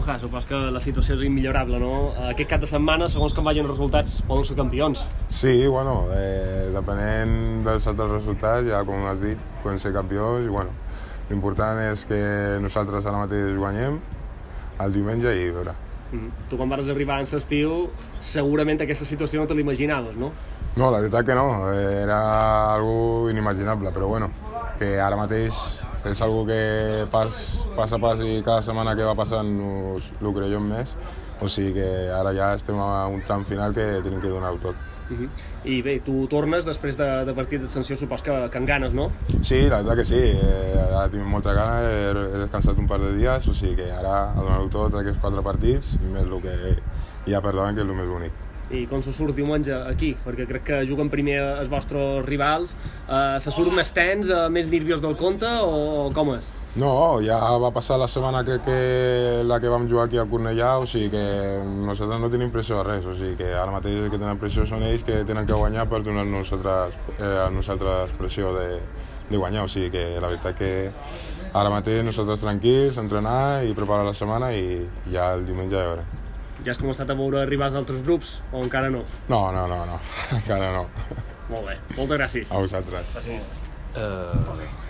Supos que la situació és immillorable, no? Aquest cap de setmana, segons com vagin els resultats, poden ser campions. Sí, bueno, depenent dels altres resultats, ja com has dit, poden ser campions i bueno, l'important és que nosaltres ara mateix guanyem el diumenge i veure. Tu quan vas arribar en l'estiu, segurament aquesta situació no te l'imaginaves, no? No, la veritat que no, era algo inimaginable, però bueno, que ara mateix és algo que pas a pas i cada setmana que va passant ho creiem més, o sigui que ara ja estem a un tram final que tenim que donar-ho tot. I bé, tu tornes després de partit d'ascensió, supos que amb ganes, no? Sí, la veritat que sí, ara tinc molta gana, he descansat un par de dies, o sigui que ara a donar-ho tot aquests 4 partits, més el que hi ha per davant, que és el més bonic. I com se surt diumenge aquí? Perquè crec que juguen primer els vostres rivals. Se surt més tens, més nerviós del compte, o com és? No, ja va passar la setmana crec que la que vam jugar aquí a Cornellà, o sigui que nosaltres no tenim pressió de res, o sigui que ara mateix el que tenen pressió són ells que tenen que guanyar per donar-nos a nosaltres pressió de guanyar, o sigui que la veritat que ara mateix nosaltres tranquils, entrenar i preparar la setmana i ja el diumenge ja veurem. Ja has començat a veure rivals d'altres grups, o encara no? No, encara no. Molt bé, moltes gràcies. A vosaltres. Gràcies.